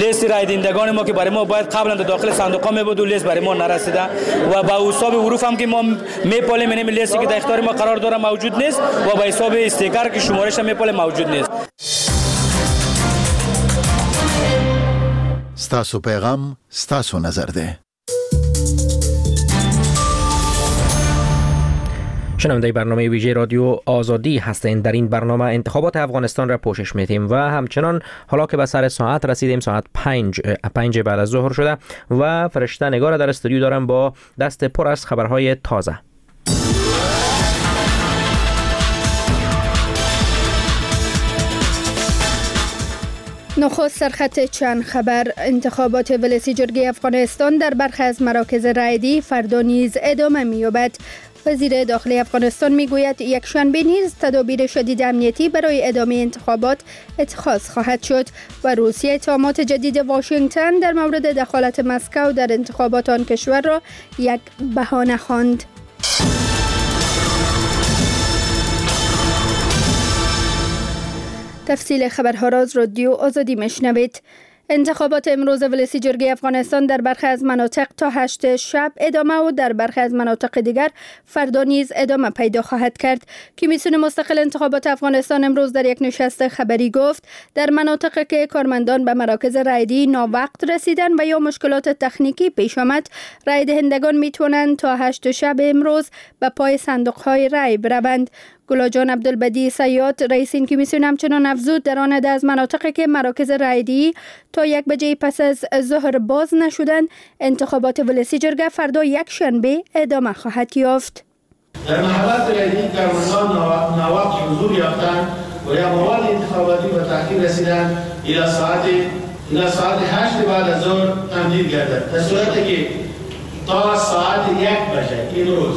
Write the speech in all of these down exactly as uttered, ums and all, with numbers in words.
لیست رای دهندگان ما که برای ما باید قبلا داخل صندوق ها میبود و لیست برای ما نرسیده و با حساب حروف هم که ما میپالیم این لیستی که در اختیار ما قرار داره موجود نیست و با حساب استیکر که شمارش هم میپالیم موجود نیست. ستاسو پیغام ستاسو نظر ده. شنونده برنامه ویژه رادیو آزادی هستند. در این برنامه انتخابات افغانستان را پوشش میدیم و همچنان حالا که به سر ساعت رسیدیم، ساعت پنج پنج بعد از ظهر شده و فرشته نگار در استودیو دارم با دست پر از خبرهای تازه. نخست سرخط چند خبر. انتخابات ولسی جرگه افغانستان در برخی از مراکز رایدی فردا نیز ادامه می‌یابد. وزیر داخلی افغانستان میگوید یک شنبه نیز تدابیر شدید امنیتی برای ادامه انتخابات اتخاذ خواهد شد و روسیه اتهامات جدید واشنگتن در مورد دخالت مسکو در انتخابات آن کشور را یک بهانه خواند. تفصیل خبرها را از رادیو آزادی میشنوید. انتخابات امروز ولسی جرگه افغانستان در برخی از مناطق تا هشت شب ادامه و در برخی از مناطق دیگر فردا نیز ادامه پیدا خواهد کرد. کمیسیون مستقل انتخابات افغانستان امروز در یک نشست خبری گفت در مناطقی که کارمندان به مراکز رایدی ناوقت رسیدن و یا مشکلات تکنیکی پیش آمد، رای دهندگان میتونند تا هشت شب امروز به پای صندوق‌های رای بروند. گلاجان عبدالبدی سیاد رئیس این کمیسیون همچنان افزود در آن از مناطقی که مراکز رایدی تا یک بجه پس از ظهر باز نشدند، انتخابات ولسی جرگه فردا یک شنبه ادامه خواهد یافت. در محلات رایدی کارمندان ناوقت حضور یافتند و یا مواد انتخاباتی به تأخیر رسیدند الی ساعت الی ساعت هشت بعد از ظهر تمدید گردد. در صورتی که تا ساعت یک بجه این روز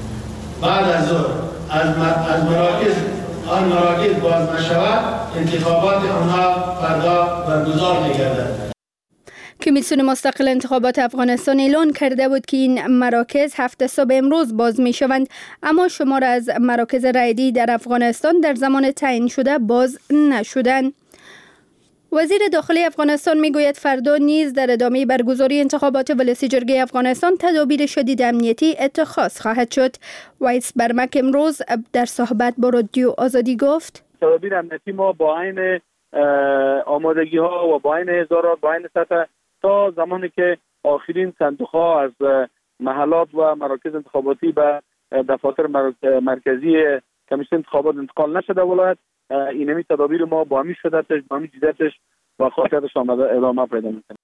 بعد از ظهر از از مراکز آن مراکز باز نشود، انتخابات آنها فردا برگزار می‌گردد. کمیسیون مستقل انتخابات افغانستان اعلان کرده بود که این مراکز هفته صبح امروز باز می شوند، اما شمار از مراکز رایدی در افغانستان در زمان تعیین شده باز نشدند. وزیر داخلی افغانستان میگوید فردا نیز در ادامه برگزاری انتخابات ولسی جرگه افغانستان تدابیر شدید امنیتی اتخاذ خواهد شد. وایس برمک امروز در صحبت با رادیو آزادی گفت تدابیر امنیتی ما با عین آمادگی ها و با عین هزارات با عین سطح تا زمانی که آخرین صندوق ها از محلات و مراکز انتخاباتی به دفاتر مرکزی کمیسیون انتخابات انتقال نشده ولایت، اینمی تدابیر ما با همی شدتش با همی جدتش و خاصیتش آمده ادامه پیدا میکنه.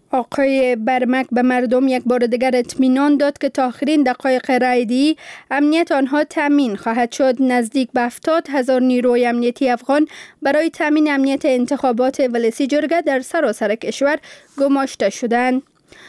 آقای برمک به مردم یک بار دیگر اطمینان داد که تا آخرین دقایق رایدی امنیت آنها تامین خواهد شد. نزدیک به هفتاد هزار نیروی امنیتی افغان برای تامین امنیت انتخابات ولسی جرگه در سراسر کشور گماشته شدند.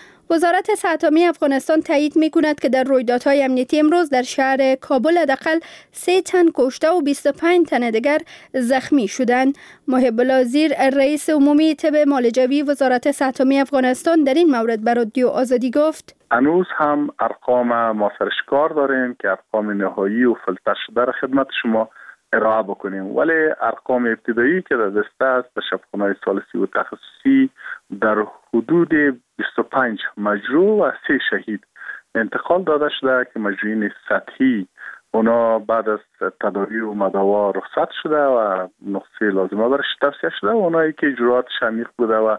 وزارت صحت عامه افغانستان تایید می‌کند که در رویدادهای امنیتی امروز در شهر کابل حداقل سه تن کشته و بیست و پنج تن دیگر زخمی شدند. محب الوزیر رئیس عمومی طب معالجوی وزارت صحت عامه افغانستان در این مورد به رادیو آزادی گفت هنوز هم ارقام مافرشکار داریم که ارقام نهایی و فلتر شده را خدمت شما ارائه بکنیم، ولی ارقام ابتدایی که در دسته است در شفاخانه‌های ثالثی و تخصصی در حدود بیست و پنج مجروح و سه شهید انتقال داده شده که مجروحین سطحی اونا بعد از تداوی و مداوا رخصت شده و نقطه لازمه برش توصیه شده و اونایی که اجراعاتش عمیق بوده و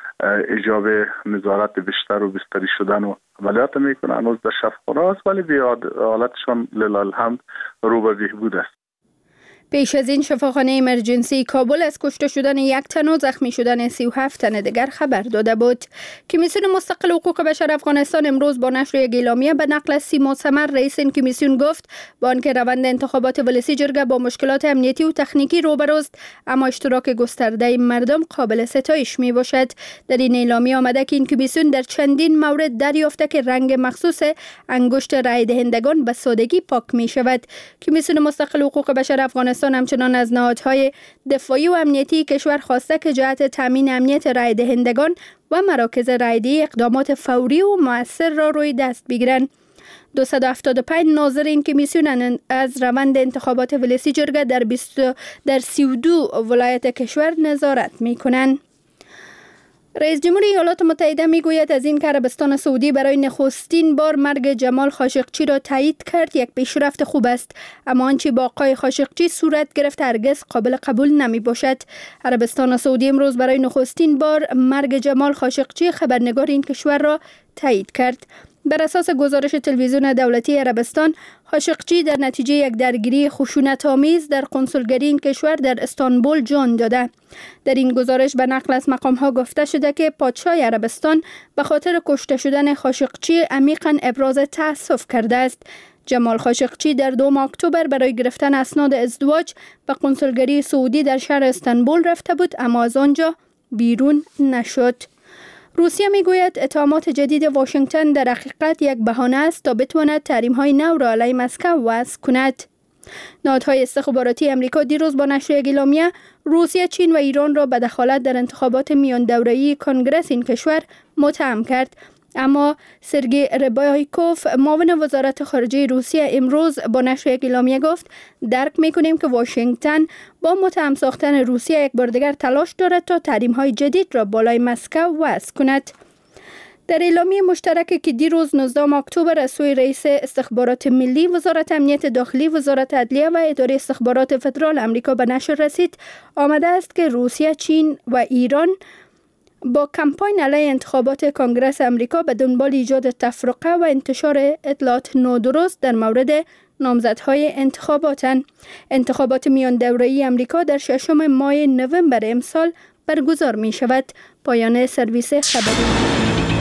ایجاب نظارت بیشتر و بستری شدن و عملیات میکنه هنوز در شفاخانه است، ولی به حالتشان لله الحمد رو به بهبود است. پیش از این شفاخانه ایمرجنسی کابل از کشته شدن یک تن و زخمی شدن سی و هفت تن دیگر خبر داده بود. کمیسیون مستقل حقوق بشر افغانستان امروز با نشر یک اعلامیه به نقل از سیما سمر رئیس این کمیسیون گفت با آنکه روند انتخابات ولسی جرگه با مشکلات امنیتی و تکنیکی روبروست، اما اشتراک گسترده مردم قابل ستایش می باشد. در این اعلامیه آمده که این کمیسیون در چندین مورد دریافته که رنگ مخصوص انگشت رای دهندگان به سادگی پاک می شود. کمیسیون مستقل حقوق بشر افغانستان همچنان از نهادهای دفاعی و امنیتی کشور خواسته که جهت تامین امنیت رای دهندگان و مراکز رایدی اقدامات فوری و مؤثر را روی دست بگیرند. دویست و هفتاد و پنج ناظر این کمیسیون از روند انتخابات ولسی جرگه در بیست در سی و دو ولایت کشور نظارت می کنند. رئیس جمهور ایالات متحده میگوید از این که عربستان سعودی برای نخستین بار مرگ جمال خاشقچی را تایید کرد یک پیشرفت خوب است، اما آنچه با آقای خاشقچی صورت گرفت هرگز قابل قبول نمی باشد. عربستان سعودی امروز برای نخستین بار مرگ جمال خاشقچی خبرنگار این کشور را تایید کرد. بر اساس گزارش تلویزیون دولتی عربستان، خاشقچی در نتیجه یک درگیری خشونت‌آمیز در قنصلگری این کشور در استانبول جان داده. در این گزارش به نقل از مقام‌ها گفته شده که پادشاه عربستان به خاطر کشته شدن خاشقچی عمیقاً ابراز تأسف کرده است. جمال خاشقچی در دوم اکتبر برای گرفتن اسناد ازدواج به قنصلگری سعودی در شهر استانبول رفته بود، اما از آنجا بیرون نشد. روسیه میگوید اتهامات جدید واشنگتن در حقیقت یک بهانه است تا بتواند تحریم‌های نو را علیه مسکو وضع کند. نهادهای استخباراتی امریکا دیروز با نشر یک اعلامیه روسیه، چین و ایران را به دخالت در انتخابات میان دوره‌ای کنگره این کشور متهم کرد. اما سرگئی ربایکوف، معاون وزارت خارجه روسیه، امروز با نشر یک اعلامیه گفت درک می‌کنیم که واشنگتن با متهم ساختن روسیه یک بار دیگر تلاش دارد تا تحریم‌های جدید را بالای مسکو وضع کند. در اعلامیه مشترکی که دیروز نوزدهم اکتبر از سوی رئیس استخبارات ملی، وزارت امنیت داخلی، وزارت عدلیه و اداره استخبارات فدرال امریکا به نشر رسید، آمده است که روسیه، چین و ایران با کمپاین علیه انتخابات کنگره امریکا به دنبال ایجاد تفرقه و انتشار اطلاعات نادرست در مورد نامزدهای انتخاباتند. انتخابات میان دوره‌ای امریکا در ششم ماه نوامبر امسال برگزار می شود. پایان سرویس خبری.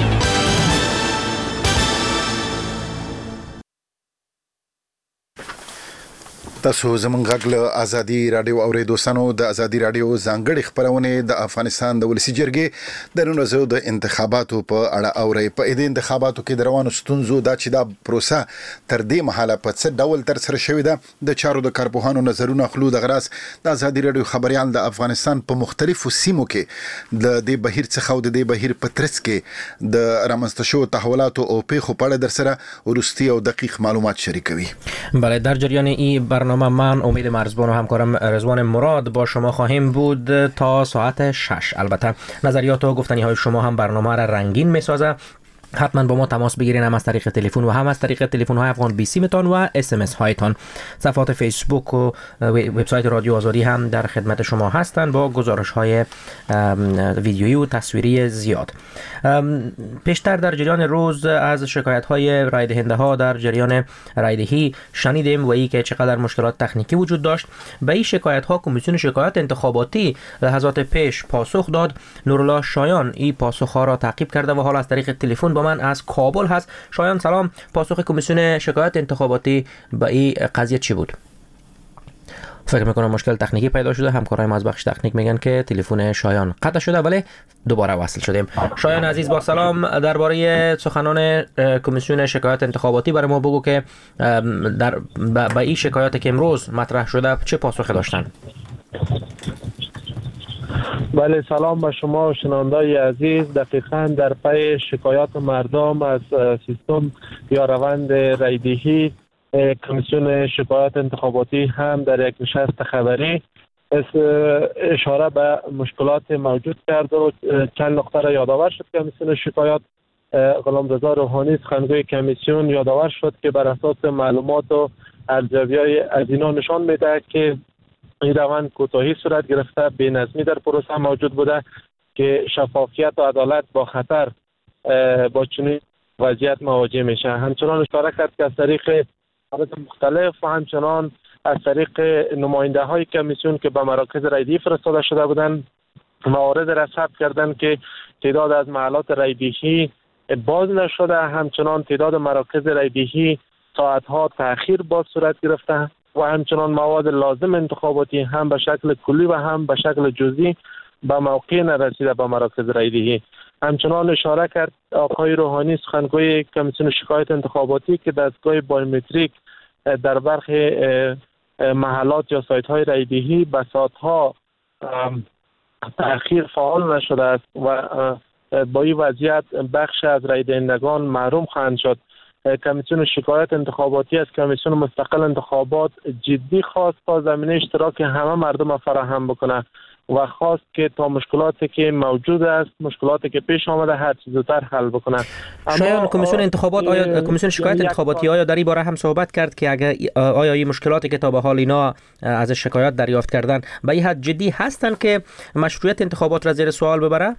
تاسو زمونږ غږ له ازادي رادیو اوریدونکو د ازادي رادیو ځانګړي خبرونه د افغانستان د ولسی جرګې د نن ورځې د انتخاباتو په اړه اوري. په دې انتخاباتو کې د روانو ستونزو دا چې دا پروسه تر دې مهاله په څه ډول تر سره شوې ده د چارو د کارپوهانو نظرونه خلو د غراس د ازادي رادیو خبريال د افغانستان په مختلفو سیمو کې د دې بهیر څخه او د دې بهیر په ترڅ کې د رامنځته شو تحولاتو او پیښو په اړه در سره ورستي او دقیق معلومات شریکوي. بله، در جریان این برنامه من امید مرزبان و همکارم رضوان مراد با شما خواهیم بود تا ساعت شش. البته نظریات و گفتنی های شما هم برنامه را رنگین می سازه. حتما با ما تماس بگیرین، هم از طریق تلفن و هم از طریق تلفن های افغان بیست متان و اس ام اس هایتان. صفحات فیسبوک و وبسایت رادیو آزادی هم در خدمت شما هستند با گزارش های ویدیویی و تصویری زیاد. پیشتر در جریان روز از شکایت های رای دهنده ها در جریان رای دهی شنیدیم و ای که چقدر مشکلات تکنیکی وجود داشت. به این شکایت ها کمیسیون شکایات انتخاباتی لحظات پیش پاسخ داد. نورالله شایان این پاسخ ها را تعقیب کرده و حالا از طریق تلفن با من از کابل هست. شایان سلام، پاسخ کمیسیون شکایت انتخاباتی به این قضیه چی بود؟ فکر میکنم مشکل تکنیکی پیدا شده. همکارای ما از بخش تکنیک میگن که تلفن شایان قطع شده ولی دوباره وصل شدیم. شایان عزیز با سلام، درباره سخنان کمیسیون شکایت انتخاباتی برای ما بگو که در به این شکایاتی که امروز مطرح شده چه پاسخی داشتن؟ بله، سلام به شما شنوندای عزیز. دقیقاً در پی شکایات مردم از سیستم یا روند رایدهی، کمیسیون شکایات انتخاباتی هم در یک نشست خبری اشاره به مشکلات موجود کرد و چند نقطه را یادآور شد. کمیسیون شکایات غلامرضا روحانی سخنگوی کمیسیون یادآور شد که بر اساس معلومات و ارزیابی‌های از اینا نشان میده که این روند کوتاهی صورت گرفته، بی‌نظمی در پروسه موجود بوده که شفافیت و عدالت با خطر با چنین وضعیت مواجه میشه. همچنان اشاره کرد که از طریق مختلف و همچنان از طریق نماینده های کمیسیون که به مراکز رایدهی فرستاده شده بودند موارد را ثبت کردند که تعداد از محلات رایدهی باز نشده، همچنان تعداد مراکز رایدهی ساعتها تأخیر باز صورت گرفته و همچنان مواد لازم انتخاباتی هم به شکل کلی و هم به شکل جزئی به موقع نرسیده به مراکز رایدهی. همچنان اشاره کرد آقای روحانی سخنگوی کمیسیون شکایت انتخاباتی که دستگاه بایومتریک در برخی محلات یا سایت های رایدهی به ساعتها تأخیر فعال نشده است و با این وضعیت بخش از رای دهندگان محروم خواهند شد. کمیسیون شکایت انتخاباتی از کمیسیون مستقل انتخابات جدی خواست تا زمینه اشتراک همه مردم فراهم بکنه و خواست که تا مشکلاتی که موجود است، مشکلاتی که پیش آمده هر چیز زودتر حل بکنند. شایان کمیسیون انتخابات آیا کمیسیون شکایت انتخاباتی آیا در این باره هم صحبت کرد که اگر آیا این مشکلاتی که تا به حال اینا از شکایات دریافت کردن به این حد جدی هستند که مشروعیت انتخابات را زیر سوال ببره؟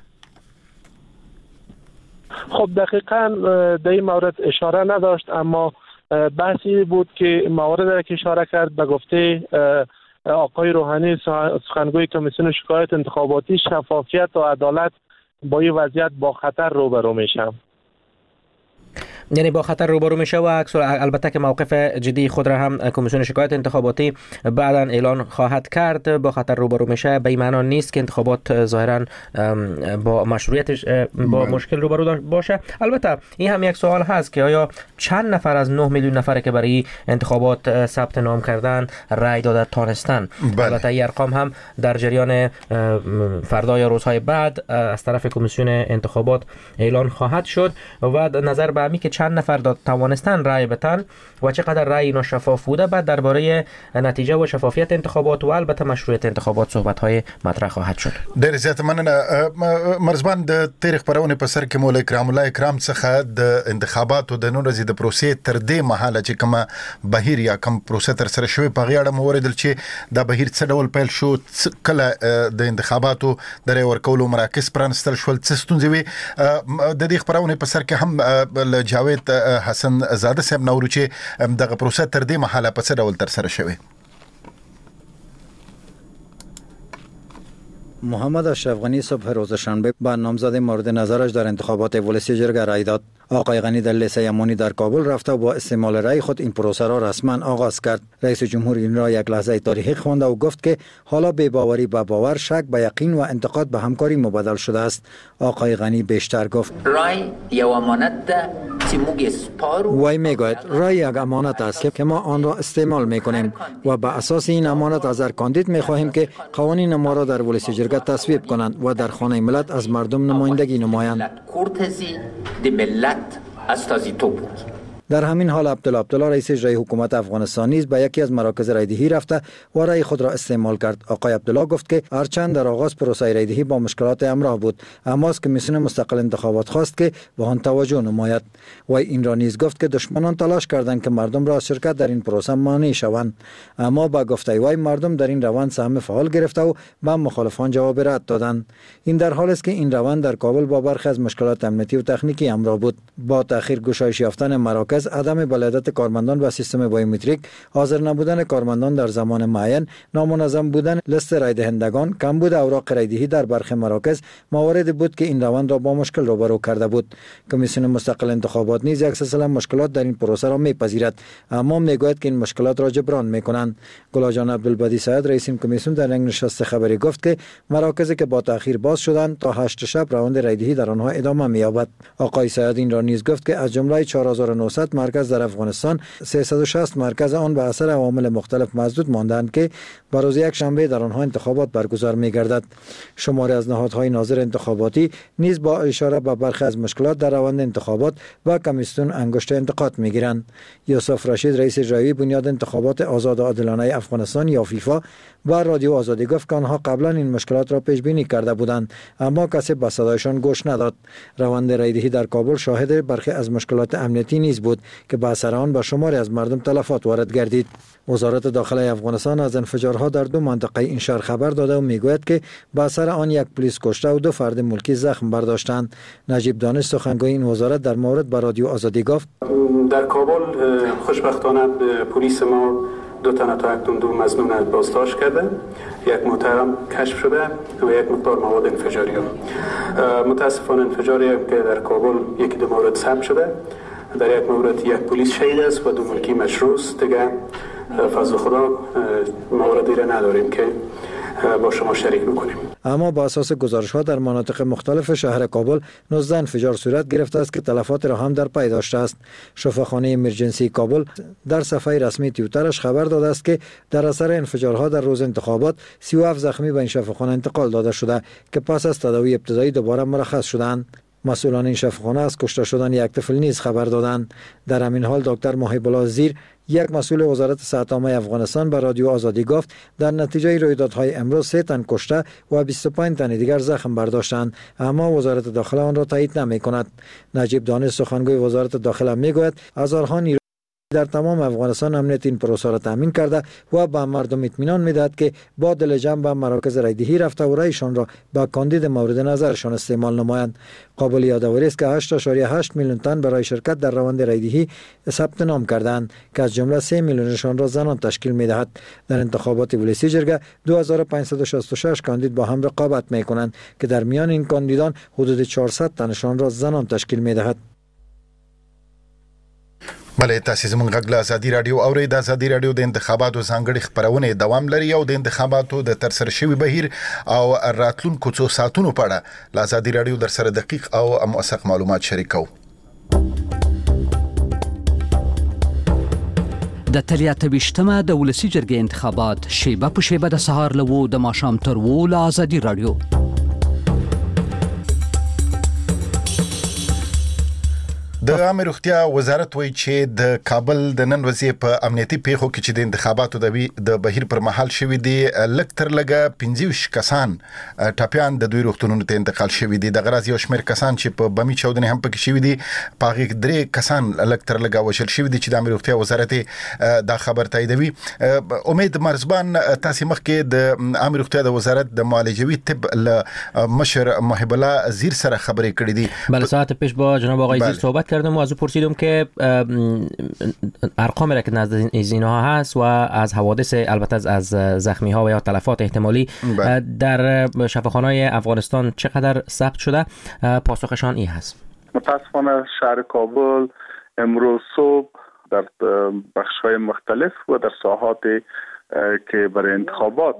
خب دقیقاً در این مورد اشاره نداشت، اما بحثی بود که موارد که اشاره کرد به گفته آقای روحانی سخنگوی کمیسیون شکایت انتخاباتی، شفافیت و عدالت با این وضعیت با خطر روبرو میشه. یعنی با خطر روبرو میشه و البته که موقف جدی خود را هم کمیسیون شکایت انتخاباتی بعداً اعلان خواهد کرد. با خطر روبرو میشه به این معنی نیست که انتخابات ظاهراً با مشروعیتش با مشکل روبرو باشه. البته این هم یک سوال هست که آیا چند نفر از نه میلیون نفر که برای انتخابات ثبت نام کردن رای داده تانستن؟ البته این ارقام هم در جریان فردا یا روزهای بعد از طرف کمیسیون انتخابات اعلان خواهد شد و نظر به همی که چند نفر داد توانستن رای بدن و چقدر رای اینا شفاف بوده، بعد درباره نتیجه و شفافیت انتخابات و البته مشروعیت انتخابات صحبت های مطرح خواهد شد. ډېر زیات مننه مرزبان. د تاریخ خبرونه په سر کې مولا کرام الله کرام څخه د انتخاباتو د نور ورځې د پروسې تر دې مهاله چې کومه بهیر یا کوم پروسه تر سره شوی په غیاړه موریدل چې دا بهیر څه ډول پیل شو، کله د انتخاباتو د رای ورکولو مراکز پرانستل شول، څه ستونزې وي. د دې خبرونه په سر کې هم جاوید حسن زاده صاحب نورو چې دغه پروسه تر دې مهاله په څه ډول تر سره شوی؟ محمد اشرف غنی صبح روز شنبه با نامزد مورد نظرش در انتخابات ولسی جرگه رای داد. آقای غنی در لیسه یمانی در کابل رفته و با استعمال رای خود این پروسه را رسما آغاز کرد. رئیس جمهور این را یک لحظه تاریخی خوانده و گفت که حالا بی‌باوری به باور، شک به یقین و انتقاد به همکاری مبادل شده است. آقای غنی بیشتر گفت رای یا امانت ده تیموگ سپارو وای میگوید رای یک امانت است که ما آن را استعمال میکنیم و به اساس این امانت از هر کاندید میخواهیم که قوانین ما را در ولسی جرگه تصویب کنند و در خانه ملت از مردم نمایندگی نمایند. در همین حال عبدالله عبدالله رئیس اجرایی حکومت افغانستان نیز به یکی از مراکز رایدهی رفته و رای خود را استعمال کرد. آقای عبدالله گفت که هرچند در آغاز پروسه رایدهی با مشکلات همراه بود، اما از کمیسیون مستقل انتخابات خواست که به آن توجه نماید. و این را نیز گفت که دشمنان تلاش کردند که مردم را از شرکت در این پروسه مانع شوند، اما با گفته وی مردم در این روند سهم فعال گرفته و به مخالفان جواب رد دادند. این در حالی است که این روند در کابل با برخی از مشکلات امنیتی و تکنیکی همراه بود. با تأخیر گشایش یافتن مراکز، عدم بلدت کارمندان و سیستم بایومتریک، حاضر نبودن کارمندان در زمان معین، نامنظم بودن لیست رای دهندگان، کمبود اوراق رایدهی در برخی مراکز مواردی بود که این روند را با مشکل روبرو کرده بود. کمیسیون مستقل انتخابات نیز یک سلسله مشکلات در این پروسه را میپذیرد، اما میگوید که این مشکلات را جبران میکنند. گلاجان عبدالبدی سعید رئیس این کمیسیون در یک نشست خبری گفت که مراکزی که با تأخیر باز شدند تا هشت شب روند رایدهی در آنها ادامه می‌یابد. آقای سعید این را نیز گفت که از جمله چهار هزار و نهصد مرکز در افغانستان سیصد و شصت مرکز آن به اثر عوامل مختلف مسدود ماندند که به روز یک شنبه در آنها انتخابات برگزار می‌گردد. شماری از نهادهای ناظر انتخاباتی نیز با اشاره به برخی از مشکلات در روند انتخابات و کمیسیون انگشت انتقاد می‌گیرند. یوسف رشید رئیس اجرایی بنیاد انتخابات آزاد و عادلانه افغانستان یا فیفا و رادیو آزادی گفت که آنها قبلا این مشکلات را پیش بینی کرده بودند، اما کسی به صدایشان گوش نداد. روند رایدهی در کابل شاهد برخی از مشکلات امنیتی نیز بود که به اثر آن به شماری از مردم تلفات وارد گردید. وزارت داخله افغانستان از انفجارها در دو منطقه این شهر خبر داده و میگوید که به اثر آن یک پلیس کشته و دو فرد ملکی زخم برداشتند. نجیب دانش سخنگوی این وزارت در مورد به رادیو آزادی گفت در کابل خوشبختانه پلیس ما دو تن تا اکنون دو مظنون بازداشت کرده، یک محترم کشف شده و یک مقدار مواد انفجاری ها. متاسفانه انفجاری که در کابل یکی دو مورد ثبت شده، در یک مورد یک پلیس شهید است و دو ملکی مشروع. دیگه فضل خدا موردی را نداریم که با شما شریک میکنیم. اما با اساس گزارش ها در مناطق مختلف شهر کابل نوزده انفجار صورت گرفته است که تلفات را هم در پی داشته است. شفاخانه امرجنسی کابل در صفحه رسمی توییترش خبر داده است که در اثر انفجارها در روز انتخابات سی و هفت زخمی به این شفاخانه انتقال داده شده که پس از تداوی ابتدایی دوباره مرخص شدند. مسئولان این شفاخانه از کشته شدن یک طفل نیز خبر دادند. در همین حال دکتر محب الله زیر، یک مسئول وزارت صحت عامه افغانستان به رادیو آزادی گفت در نتیجه رویدادهای امروز سه تن کشته و بیست و پنج تن دیگر زخم برداشتند، اما وزارت داخله آن را تایید نمی کند. نجیب دانش سخنگوی وزارت داخله می گوید هزارها نیروی در تمام افغانستان امنیت این پروسه را تامین کرده و به مردم اطمینان میدهد که با دل جمع به مراکز رایدهی رفته و رایشان را به کاندید مورد نظرشان استعمال نمایند. قابل یادآوری است که هشت ممیز هشت میلیون تن برای شرکت در روند رایدهی ثبت نام کردند که از جمله سه میلیونشان را زنان تشکیل میدهد. در انتخابات ولسی جرگه دو هزار و پانصد و شصت و شش کاندید با هم رقابت میکنند که در میان این کاندیدان حدود چهارصد تنشان را زنان تشکیل میدهد. بله، تاسو زموږ غږ له ازادي رادیو اورئ. د ازادي رادیو د انتخاباتو ځانګړي خبرونه دوام لري او د انتخاباتو د ترسره شوي بهیر او راتلونکو څو ساعتونو په اړه له ازادي رادیو در سره دقیق او موثق معلومات شریکو. د اتلس ویشتمه د ولسی جرګې انتخابات شیبه په شیبه د سهار لوو د ماښام تر وو له ازادي رادیو. د عامه روغتیا وزارت وایي چې د کابل د نن ورځې په امنیتي پیښو کې چې د انتخاباتو د بهیر پر مهال شوي دي لږ تر لږه پنځه ویشت کسان ټاپیان د دوی روغتونونو ته انتقال شوي دي. د غراض یو شمېر کسان چې په بمي چاودنې هم پکې شوي دي، په هغې کې درې کسان لږ تر لږه وژل شوي دي چې د عامه روغتیا وزارت دا خبر تاییدوي. امید مرزبان، تاسې مخکې د عامه روغتیا د وزارت د معالجوي طب له مشر محب الله زیر سره خبرې کړې دي. بله، ساعت پیش با جناب آقای زیر صحبت کردم و از او پرسیدم که ارقامی را که نزد اینها هست و از حوادث، البته از زخمی ها و یا تلفات احتمالی در شفاخانه‌های افغانستان چقدر ثبت شده، پاسخشان این هست. متاسفانه شهر کابل امروز صبح در بخش‌های مختلف و در ساحات که برای انتخابات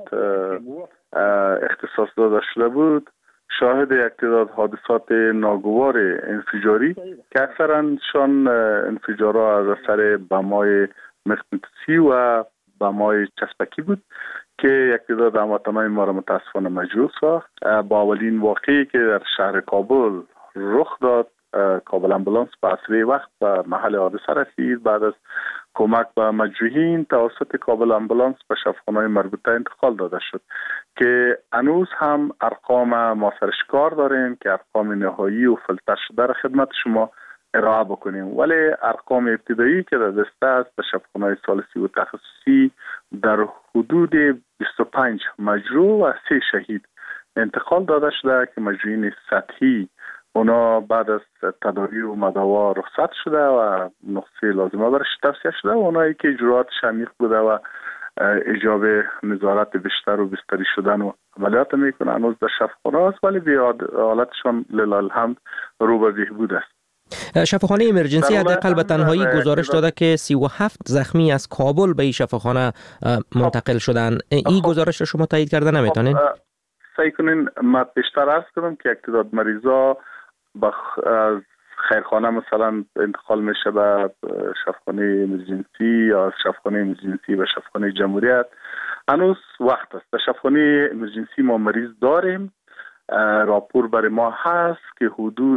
اختصاص داده شده بود شاهد یک تعداد حادثات ناگوار انفجاری که اکثرانشان انفجارها از اثر بم‌های مغناطیسی و بم‌های چسبکی بود که یک تعداد هموطنان ما را متاسفانه مجروح ساخت. با اولین واقعی که در شهر کابل رخ داد، کابل امبولانس به اسرع وقت به محل حادثه رسید. بعد از کمک به مجروحین توسط کابل امبولانس به شفاخانه‌های مربوطه انتقال داده شد که هنوز هم ارقام ما سرش کار داریم که ارقام نهایی و فیلتر شده را خدمت شما ارائه بکنیم، ولی ارقام ابتدایی که در دسته است به شفاخانه‌های ثالثی و تخصصی در حدود بیست و پنج مجروح و سه شهید انتقال داده شده که مجروحین سطحی اونا بعد از تداوی و مداوا رخصت شده و نقطه لازمه برش توصیه شده و اونایی که اجراعاتش عمیق بوده و ایجاب نظارت بیشتر و بستری شدن و عملیات میکنه هنوز در شفاخانه است، ولی به حالتشان لله الحمد رو به بهبود است. شفاخانه امرجنسی حداقل به تنهایی گزارش داده که سی و هفت زخمی از کابل به این شفاخانه منتقل شدن. این گزارش را شما تایید کرده نمیتونین؟ سعی کنین ما بیشتر عرض کنم که یک تعداد مریضا بخ... از خیرخانه مثلا انتقال میشه به شفاخانه امرجنسی یا از شفاخانه امرجنسی به شفاخانه جمهوریت. هنوز وقت است. در شفاخانه امرجنسی ما مریض داریم، راپور برای ما هست که حدود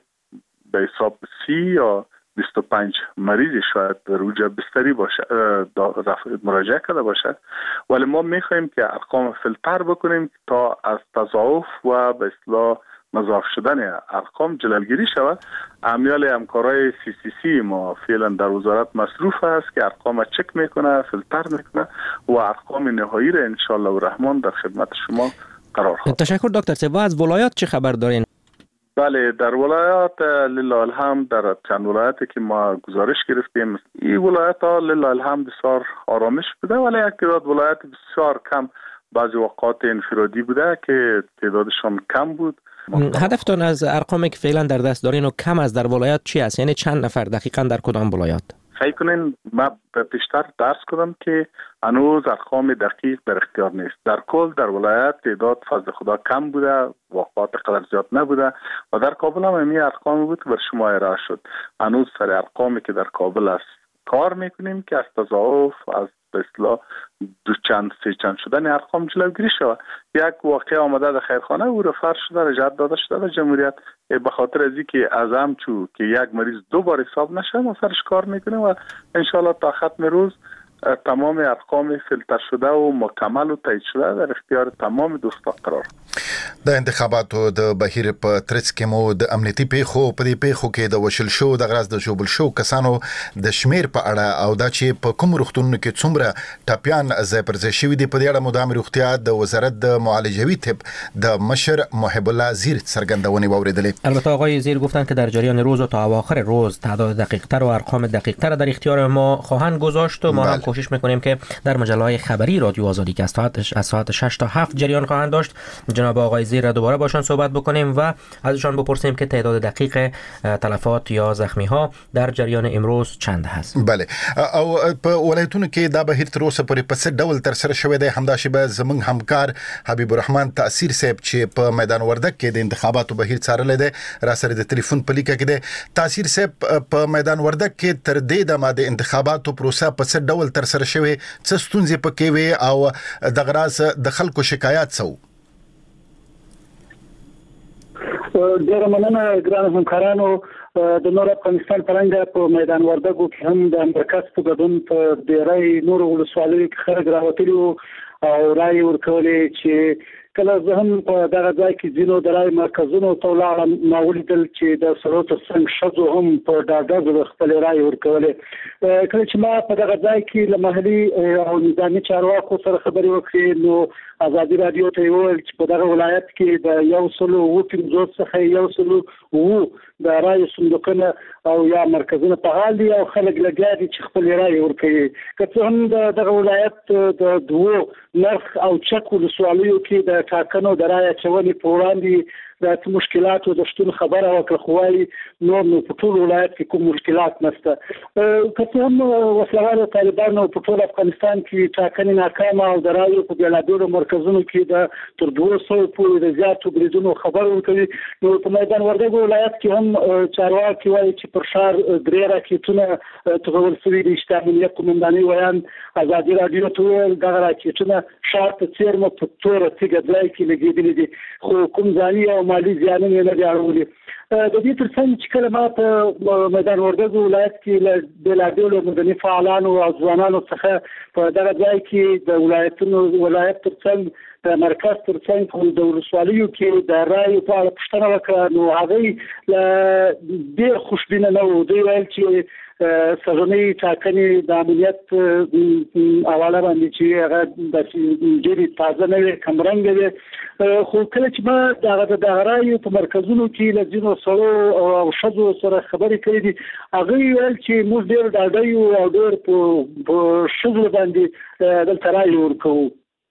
به حساب سی یا بیست و پنج مریض شاید روجه بستری باشه، مراجعه کرده باشه، ولی ما میخوایم که ارقام فیلتر بکنیم تا از تضاعف و به اصطلاح مضاعف شدن ارقام جلوگیری شود. امیال همکارای سی سی سی ما فعلا در وزارت مصروف است که ارقام چک میکنه، فیلتر میکنه و ارقام نهایی را ان شاء الله الرحمن در خدمت شما قرار خواهد. تشکر دکتر صاحب. از ولایات چه خبر دارین؟ بله، در ولایات لله الحمد در چند ولایتی که ما گزارش گرفتیم این ولایت ها لله الحمد بسیار آرامش بوده، ولی یک تعداد ولایت بسیار کم بعضی اوقات انفرادی بوده که تعدادشان کم بود. هدفتون از ارقامی که فعلا در دست دارین و کم از در ولایات چی است؟ یعنی چند نفر دقیقاً در کدام ولایات؟ سعی کنین ما بیشتر درس کنم که هنوز ارقام دقیق در اختیار نیست. در کل در ولایت تعداد فضل خدا کم بوده، واقعات قدر زیاد نبوده و در کابل هم همین ارقامی بود که بر شما ارائه شد. هنوز سر ارقامی که در کابل است کار میکنیم که از تضاعف، از به اصطلاح دو چند سه چند شدن ارقام جلوگیری شود. یک واقعه آمده در خیرخانه او را فرش شده رجعت داده شده در جمهوریت به خاطر از اینکه از همچو که یک مریض دو بار حساب نشه ما سرش کار میکنیم و انشالله تا ختم روز تمام ارقام فیلتر شده و مکمل و تایید شده در اختیار تمام دوستان قرار. د انتخاباتو د بهیر په ترڅ کې مو د امنیتي پیښو په دې پیښو کې د وشل شو د غراز د جوبل شو کسانو د شمیر په اړه او دا چې په کوم روغتونونو کې څومره ټاپیان ځای پر ځای شوي دي په دې اړه مو د امر روغتیا د وزارت د معالجوي طب د مشر محب الله زیر څرګندونې واوریدلې. البته آقای زیر گفتن که در جریان روز و تا اواخر روز تعداد دقیق‌تر و ارقام دقیق‌تر در اختیار ما خواهند گذاشت و ما هم کوشش میکنیم که در مجله‌های خبری رادیو آزادی که از ساعت از ساعت شش تا هفت جریان خواهند داشت جناب آقای زیر را دوباره باشان صحبت بکنیم و ازشان بپرسیم که تعداد دقیق تلفات یا زخمی ها در جریان امروز چند هست. بله او په ولایتونو کې دا بهیر تر اوسه پورې په څه ډول تر سره شوی دی همداسې به زموږ همکار حبیب الرحمن تاثیر صاحب چې په میدان وردګ کې د انتخاباتو بهیر څارلی دی را سره د ټلیفون په لیکه کې دی. تاثیر صاحب په میدان وردګ کې تر دې دمه د انتخاباتو پروسه په څه ډول تر سره شوی څه ستونزې پکې وي او د غراز د خلکو شکایات څه؟ ډیره مننه ګران همکارانو. د نور افغانستان پرنګ په میدان وردګو کې هم د مرکز په ګډون په ډیری نور ولسوالیو کې خلک راوتلي او رای ورکولې چې کله زه هم په دغه ځای کې ځینو د رای مرکزونو ته ولاړم ما ولیدل چې د سړو تر څنګ ښځو هم په ډاډه زړه خپلې رای ورکولې. کله چې ما په دغه ځای کې له محلي او نظامي چارواکو سره خبرې وکړې نو ازادي رادیو ته وویل چې په دغه ولایت کې د یو سلو اووه پنځوس څخه یو سلو اووه د رای صندوقونه او یا مرکزونه په حال دي او خلک لګیا دي چې خپل رای ورکوي. که څه هم د دغه ولایت د دوو نرخ او چک ولسوالیو کې د ټاکنو د رای اچونې په وړاندې د مشکلاتو د شتون خبره وکړه خو وايي نور نو په ټول ولایت کې کوم مشکلات نشته. که څه هم وسلوالو طالبانو په ټول افغانستان کې ټاکنې ناکامه او د رایو په بېلابېلو مرکزونو کې د تر دوه سوو پورې د زیاتو بریدونو خبر ورکوي نو په میدان وردګو ولایت کې هم چارواکي وایي چې پر ښار درې راکېټونه توغول شوي دي. چې د امنیت قومندانۍ ویان ازادي راډیو ته وویل دغه راکېټونه ښار په څېرمه په توره تیږه ځای کې لګېدلي دي خو کوم ځاني او مالي زیانونه یې نه دي اړولي. د دې تر څنګ چې کله ما په میدان وردګو ولایت کې له بېلابېلو مدني فعالانو او ځوانانو څخه په دغه ځای کې د ولایتونو ولایت تر څنګ د مرکز تر څنګ د ولسوالیو کې د رایو په اړه پوښتنه وکړه نو هغوی ډېر خوشبینه نه وو. دوی ویل چې سږنۍ ټاکنې د امنیت حواله باندې چې هغه داسې ډېرې تازه نه وې کمرنګه وې خو کله چې ما دغه د رایو په مرکزونو کې له ځینو سړو او ښځو سره خبرې کړې دي هغوی ویل چې موږ ډېر ډاډه یو او ډېر په ښځو باندې دلته رای ورکوو.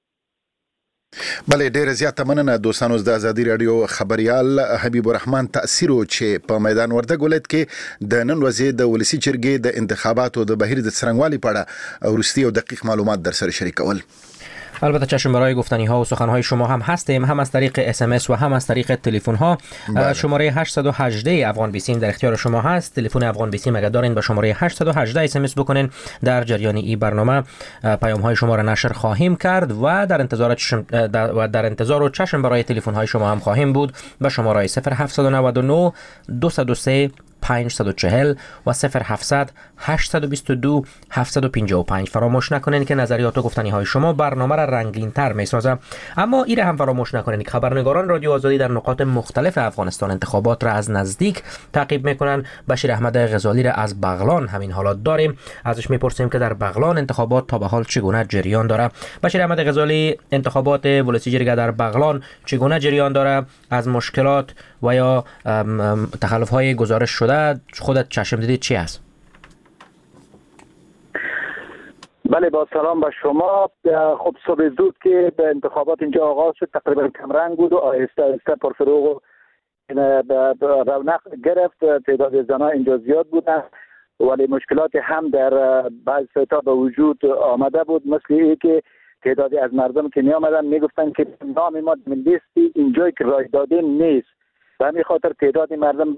بله ډیره زیاته مننه دوستانو. د ازادي راډیو خبريال حبیب الرحمن تاثیر چې په میدان وردګ ولایت کې د نن ورځې د ولسی جرګې د انتخاباتو د بهیر د څرنګوالي په اړه ورستی او دقیق معلومات در سره شریکول. البته چشم برای گفتنی ها و سخن های شما هم هستیم هم از طریق اس ام اس و هم از طریق تلفن ها. شماره هشت یک هشت افغان بیسیم در اختیار شما هست. تلفن افغان بیسیم اگر دارین به شماره هشت یک هشت اس ام اس بکنین در جریان این برنامه پیام های شما را نشر خواهیم کرد و در انتظار چشم و در انتظار و چشم برای تلفن های شما هم خواهیم بود به شماره صفر هفت نه نه دو صفر سه پانصد و چهل و صفر هفتصد هشتصد و بیست و دو هفتصد و پنجاه و پنج. فراموش نکنین که نظریات و گفتنی های شما برنامه را رنگین تر می سازه. اما ایره هم فراموش نکنین که خبرنگاران رادیو آزادی در نقاط مختلف افغانستان انتخابات را از نزدیک تعقیب میکنن. بشیر احمد غزالی را از بغلان همین حالات داریم. ازش میپرسیم که در بغلان انتخابات تا به حال چگونه جریان داره. بشیر احمد غزالی، انتخابات ولسی جرگه در بغلان چگونه جریان داره؟ از مشکلات و یا تخلف های گزارش شده خودت چشم دیدید چی است؟ بله با سلام به شما. خب صبح زود که به انتخابات اینجا آغاز شد تقریبا کمرنگ بود و آهسته آهسته پرفروغ و رونق گرفت. تعداد زنها اینجا زیاد بودن ولی مشکلات هم در بعض سایت‌ها به وجود آمده بود مثل این که تعدادی از مردم که می آمدن می گفتن که نام ما من لیستی اینجایی که رای داده نیست و همین خاطر تعدادی مردم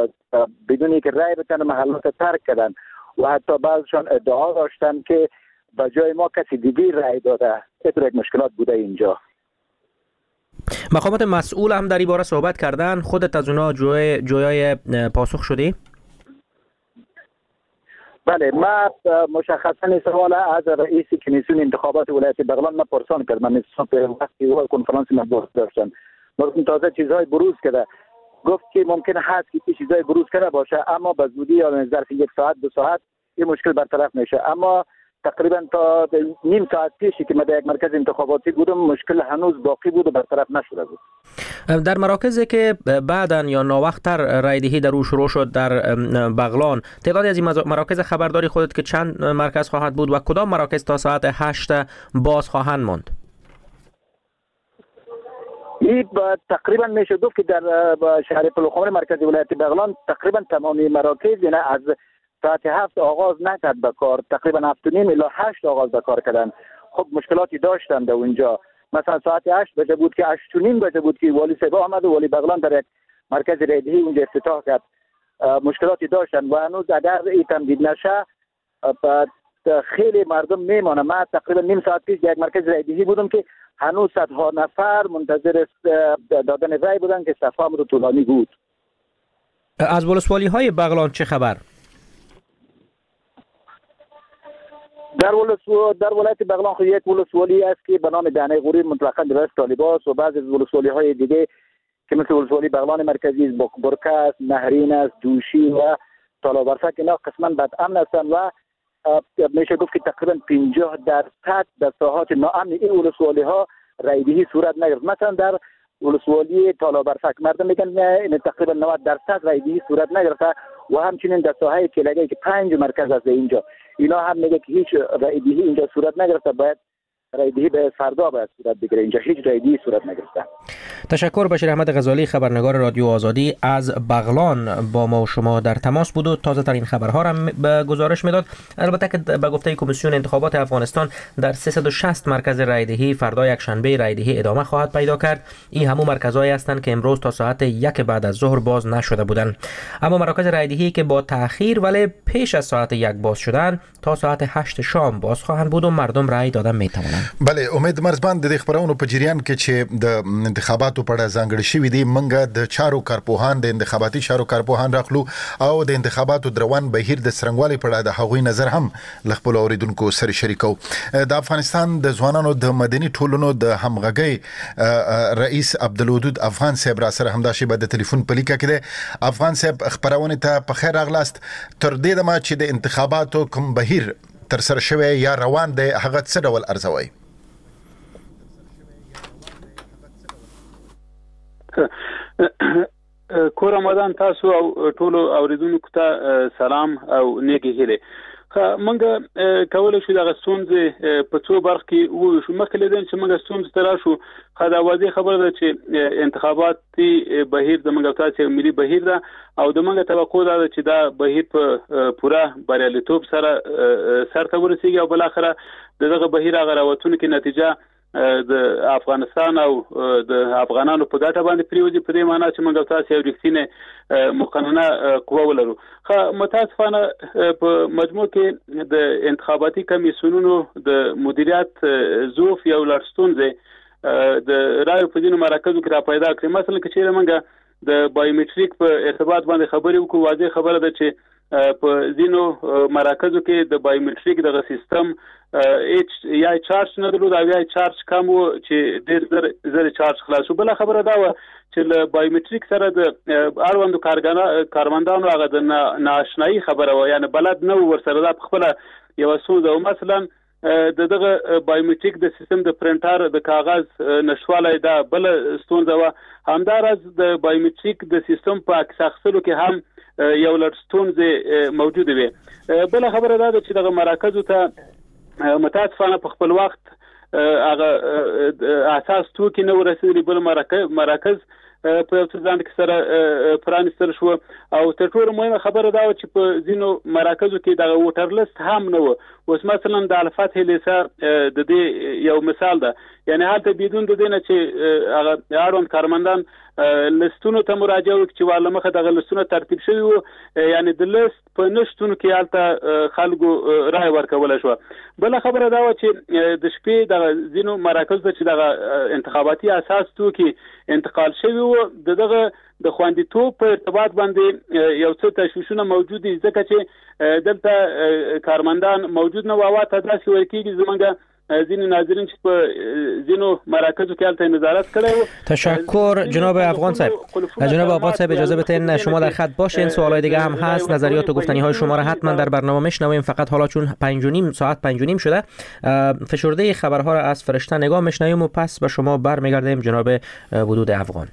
بدونی که رای بتن محلات ترک کردن و حتی بعضشان ادعا داشتن که به جای ما کسی دیگه رای داده. این یک مشکلات بوده اینجا. مقامات مسئول هم در این باره صحبت کردن. خودت از اونا جوی جویای پاسخ شدی؟ بله، ما مشخصا سوال از رئیس کمیسیون انتخابات ولایت بغلان ما پرسان کردم. من وقتی اول کنفرانس مطبوعات داشتم مرکم تازه چیزهای بروز کرده. گفت که ممکن هست که چیزهای بروز کرده باشه، اما به زودی یا ظرف یک ساعت دو ساعت این مشکل برطرف میشه. اما تقریبا تا نیم ساعت پیشی که ما در یک مرکز انتخاباتی بودم مشکل هنوز باقی بود و برطرف نشده بود. در مراکزی که بعداً یا ناوقت‌تر رایدهی در او شروع شد در بغلان، تعدادی از این مراکز خبرداری خودت که چند مرکز خواهد بود و کدام مراکز تا ساعت هشت باز خواهند ماند؟ این تقریبا میشه گفت که در شهر پلوخمر مرکز ولایت بغلان تقریبا تمامی مراکز یعنی از ساعت هفت آغاز نکرد به کار، تقریبا هفت و نیم الی هشت آغاز به کار کردن. خب مشکلاتی داشتن در اونجا. مثلا ساعت هشت بجه بود که هشت و نیم بجه بود که والی صاحب آمد و والی بغلان در یک مرکز رایدهی اونجا افتتاح کرد. مشکلاتی داشتن و هنوز اگر این تمدید نشه خیلی مردم میمانه. من تقریبا نیم ساعت پیش یک مرکز رایدهی بودم که هنوز صدها نفر منتظر دادن رای بودن که صفحه رو طولانی بود. از ولسوالی های بغلان چه خبر؟ در ولسو در ولایت بغلان خود یک ولسوالی است که به نام دانه غوری مطلقاً در طالباس و بعضی از ولسوالی های دیگه که مثل ولسوالی بغلان مرکزی، برکس، نهرین است، دوشی و طالابرفک اینا قسما بد امن هستند و میشه گفت که تقریبا پنجاه درصد در ساحات ناامن این ولسوالی ها رایدهی صورت نگرفت. مثلا در ولسوالی طالابرفک مردم میگن این تقریبا نود درصد رایدهی صورت نگرفته و همچنین در ساحه کلگی که پنج مرکز از اینجا اینا هم میگه که هیچ رایدهی اینجا صورت نگرفته، باید رایدهی به فردا باید صورت بگیره. اینجا هیچ رایدهی صورت نگرفته. تشکر. بشیر احمد غزالی خبرنگار رادیو آزادی از بغلان با ما و شما در تماس بود و تازه ترین خبرها را به گزارش میداد. البته که به گفته کمیسیون انتخابات افغانستان در سیصد و شصت مرکز رایدهی فردا یک شنبه رایدهی ادامه خواهد پیدا کرد. این همون مرکزهایی هستند که امروز تا ساعت یک بعد از ظهر باز نشده بودند. اما مراکز رایدهی که با تأخیر ولی پیش از ساعت یک باز شدن تا ساعت هشت شام باز خواهند بود و مردم رای دادن میتوانند. بله، امید مرزبان د خبرونو په جریان کې چې د انتخاباتو په اړه ځانګړي شوي دي، منګه د چارو کارپوهان د انتخاباتي چارو کارپوهان راخلو او د انتخاباتو دروان بهیر د سرنګوالي په اړه د هغوی نظر هم ل خپل اوریدونکو سره شریکو. د افغانستان د ځوانانو د مدني ټولنو د همغږي رئیس عبدالودود افغان صاحب را سره همدا شی په ټلیفون په لیکه کې ده. افغان صاحب خبرونه ته په خیر راغلاست. تر دې دمه چې د انتخاباتو کوم بهیر تر سره شوی یا روان دی هغه څه ډول ارزوي؟ کور آمدان تاسو او ټولو اوریدونکو ته سلام او نیکی هیله. منګه کولای شو دغه ستونزې په څو برخ کې وویشو. مخکې لیدل چې منګه ستونزې ته راشو خو دا واضح خبره ده چې انتخاباتي بهیر د منګه تاسو ملي بهیر ده او د منګه توقع ده چې دا بهیر په پوره بریالیتوب سره سرته ورسیږي او بل اخره دغه بهیر هغه راوتون کې نتیجه د افغانستان او د افغانانو په ګټه باندې پریوځي. په دې معنی چې موږ تاسو یو رښتینه مقننه قوه ولرو. خو متاسفانه په مجموع کې د انتخاباتي کمیسیونونو د مدیریت ضعف یو لړستونځي د رایو په ځینو مراکزو کې را پیدا کړی. مثلا که چیرې موږ د بایومټریک په ارتباط باندې خبرې وکړو، واضح خبره ده چې په ځینو مراکزو کې د بایومټریک دغه سیستم اچ یا چارج نه درلود او یا چارج کم و چې ډېر زر زر چارج خلاص. بل خبره دا و چې له بایومټریک سره د اړوندو کارمندانو هغه د ناشنایي خبره و، یعنی بلد نه ور سره د خپل یو څه. مثلا د دغه بایومټریک د سیستم د پرنټر د کاغذ نشواله دا بل ستونزه و. همدارس د بایومټریک د سیستم په عکس اخیستلو کې هم یو لړ ستونزې موجود وي. بل خبره دا چې دغه مراکزو ته متاسفانه په خپل وخت هغه اساس توکي نه ورسېدلي، بل مراکز په یو څه ځان کې سره پرانستل شو. او تر ټولو مهمه خبره دا و چې په ځینو مراکزو کې دغه ووټر لیست هم نه و. اوس مثلا د الفتح لیسه د دې یو مثال ده، یعنی حالت بدون د دینه چې هغه اړوند کارمندان لستونو ته مراجعه وکړي چې واله مخه د لستونو ترتیب شوی وو، یعنی د لست په نشټونو کې حالت خلکو رائے ورکول شو. بل خبره دا و چې د شپې د زینو مراکز ته چې د انتخاباتي اساس توکي انتقال شوی وو، دغه د خواندیتوب په ارتباط باندې یو څه تشویشونه موجود دي، ځکه چې دلته کارمندان موجود نه وو. ته داسې ورکیږي زمونږ زین ناظرین چې په زینو مراکزو کې البته نظارت کړو. تشکر جناب افغان صاحب. جناب افغان صاحب اجازه بدین شما در خط باشین، سوالای دیگه هم هست، نظریات و گفتنی های شما را حتما در برنامه میشنویم. فقط حالا چون پنج و نیم ساعت پنج و نیم شده فشرده خبرها را از فرشته نگاه میشنویم و پس به شما برمیگردیم جناب ودود افغان.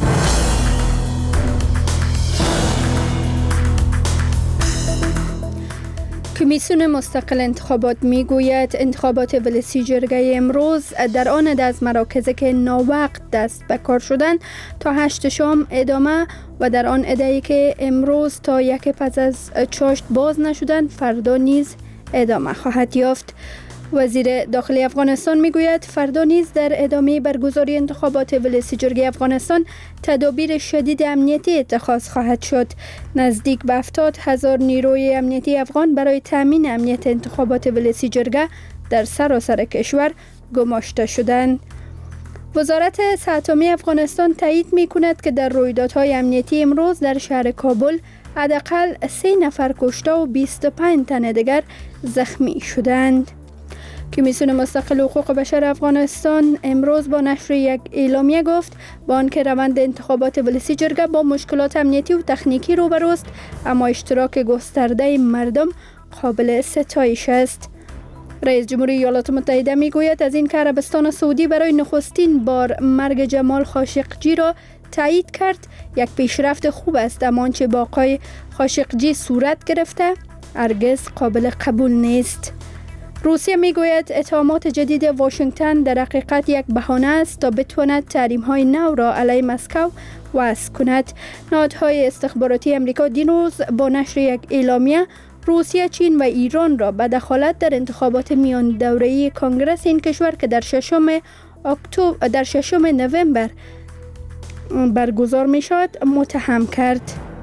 کمیسیون مستقل انتخابات میگوید انتخابات ولسی جرگه امروز در آن از مراکزی که ناوقت دست به کار شدن تا هشت شام ادامه و در آن ادعایی که امروز تا یک پس از چاشت باز نشدن فردا نیز ادامه خواهد یافت. وزیر داخلی افغانستان میگوید فردا نیز در ادامه برگزاری انتخابات ولسی جرگه افغانستان تدابیر شدید امنیتی اتخاذ خواهد شد. نزدیک به هفتاد هزار نیروی امنیتی افغان برای تامین امنیت انتخابات ولسی جرگه در سراسر کشور گماشته شدند. وزارت صحت عامه افغانستان تایید می کند که در رویدادهای امنیتی امروز در شهر کابل حداقل سه نفر کشته و بیست و پنج تن دیگر زخمی شدند. کمیسیون مستقل حقوق بشر افغانستان امروز با نشر یک اعلامیه گفت با آنکه روند انتخابات ولسی جرگه با مشکلات امنیتی و تکنیکی روبروست، اما اشتراک گسترده مردم قابل ستایش است. رئیس جمهوری ایالات متحده میگوید از این که عربستان سعودی برای نخستین بار مرگ جمال خاشقجی را تایید کرد یک پیشرفت خوب است، اما آنچه با آقای خاشقجی صورت گرفته هرگز قابل قبول نیست. روسیه میگوید اتهامات جدید واشنگتن در حقیقت یک بهانه است تا بتواند تحریم‌های نو را علیه مسکو وضع کند. نهادهای استخباراتی امریکا دیروز با نشر یک اعلامیه روسیه، چین و ایران را به دخالت در انتخابات میان دوره‌ای کنگره این کشور که در ششم اکتبر در ششم نوامبر برگزار می‌شود متهم کرد.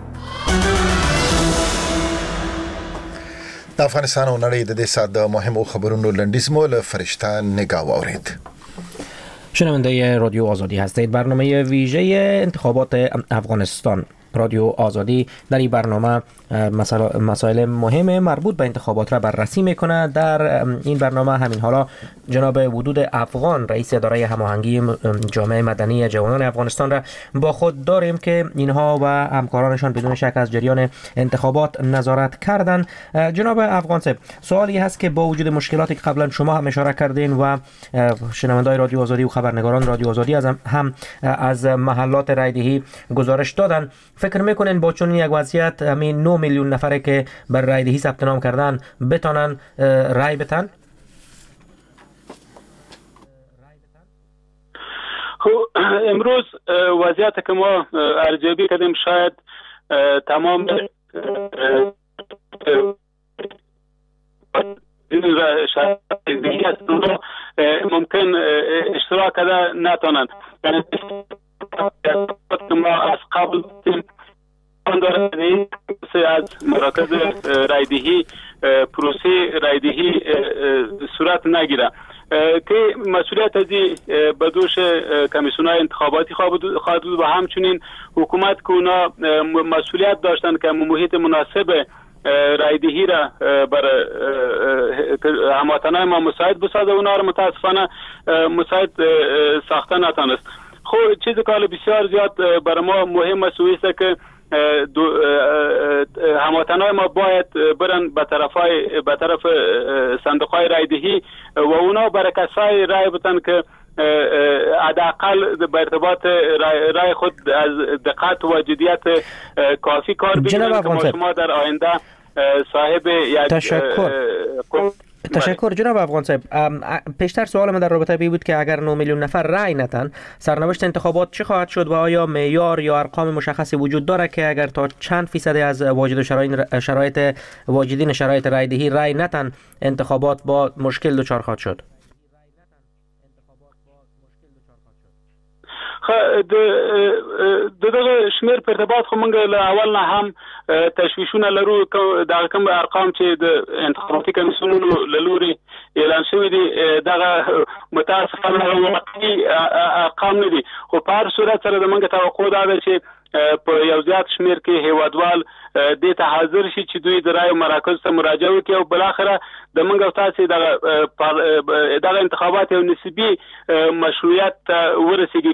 د افغانستان او نړۍ د دې سات د مهمو خبرونو لنډیز مو له فرشته نگاه واورید. شنونده رادیو آزادی هستید. برنامه ویژه انتخابات افغانستان رادیو آزادی در این برنامه مسائل مهم مربوط به انتخابات را بررسی میکنه. در این برنامه همین حالا جناب ودود افغان رئیس اداره هماهنگی جامعه مدنی جوانان افغانستان را با خود داریم که اینها و همکارانشان بدون شک از جریان انتخابات نظارت کردن. جناب افغان صاحب، سوالی هست که با وجود مشکلاتی که قبلا شما هم اشاره کردین و شنوندگان رادیو آزادی و خبرنگاران رادیو آزادی از هم از محلات رایدهی گزارش دادن، فکر میکنین با چون یک وضعیت همین نه میلیون نفره که بر رایدهی ثبت نام کردن بتونن رای بدن؟ امروز وضعیت که ما ارزیابی کردیم شاید تمام ممکن اشتراک کرده نتونن. ما از قبل از مراکز رایدهی پروسه رایدهی صورت نگیره که مسئولیت از به دوش کمیسیون‌های انتخاباتی خواهد بود و همچنین حکومت که اونا مسئولیت داشتن که محیط مناسب رایدهی را برای هموطنان ما مساعد بسازه، اونا را متاسفانه مساعد ساخته نتونست. خب چیزی که بسیار زیاد برای ما مهم است که هموطنان ما باید برن به طرفای به طرف صندوق‌های رایدهی و اونا برای کسای رای بدن که حداقل به ارتباط رای خود از دقت و جدیت کافی کار بگیرن که ما شما در آینده صاحب یک تشکر تشکر جناب افغان صاحب. پیشتر سوال من در رابطه بی بود که اگر نه میلیون نفر رای ندن سرنوشت انتخابات چه خواهد شد و آیا معیار یا ارقام مشخصی وجود داره که اگر تا چند فیصدی از واجد شرایط شرایط واجدین شرایط رای دهی رای ندن انتخابات با مشکل دچار خواهد شد؟ د دغه شمیر په ارتباط خو موږ له اول نه هم تشویشونه لرو د کوم ارقام چې د انتخاباتي کمیسیونونو له لوري اعلان شوی دي دغه متاسفانه واقعي ارقام نه دي، خو په هر صورت سره د موږ توقع دا ده چې په یو زیات شمیر کې هیوادوال دې ته حاضر شي چې دوی د رایو مراکز ته مراجعه وکړي او بالاخره د موږ او تاسو دغه دغه انتخابات یو نسبي مشروعیت ورسیږي